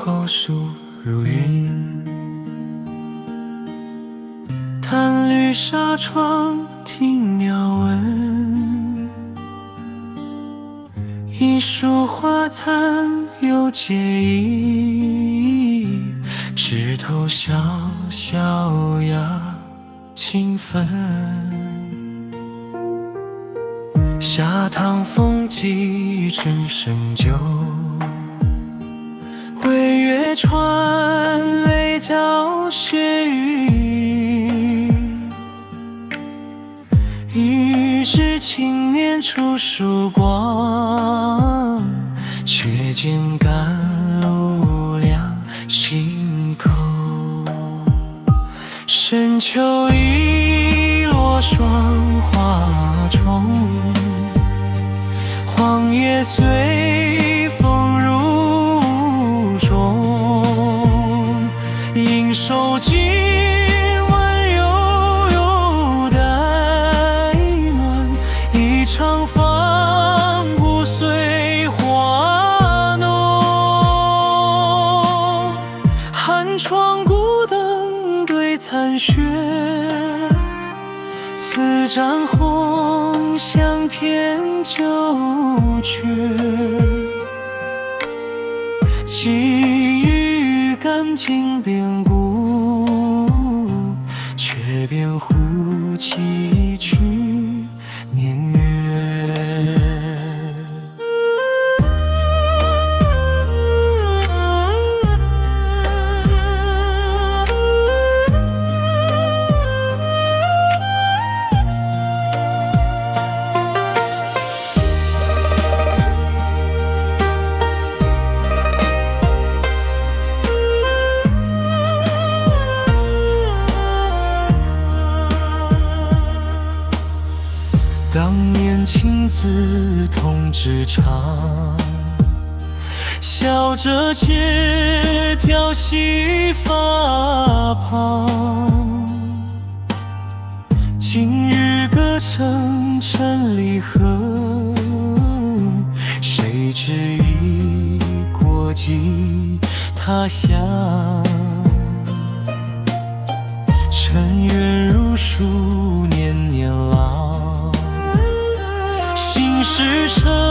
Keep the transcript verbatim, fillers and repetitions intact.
后树如云。弹绿纱窗听鸟闻，一树花残又结意，枝头小小芽轻分。下堂风几枝生酒，微月穿泪教雪雨。一日青年出曙光，却见甘露凉心口。深秋一落霜花重，黄叶随风入中。应手今晚悠悠待暖，一场芳不随花浓。寒窗孤灯对残雪，此盏红香添酒阙。寄予干净遍布，却变胡骑去年月。当年亲自同职场，笑着借调戏发旁。今日隔成千里河，谁知已过际他乡。尘缘如书年年老，心事成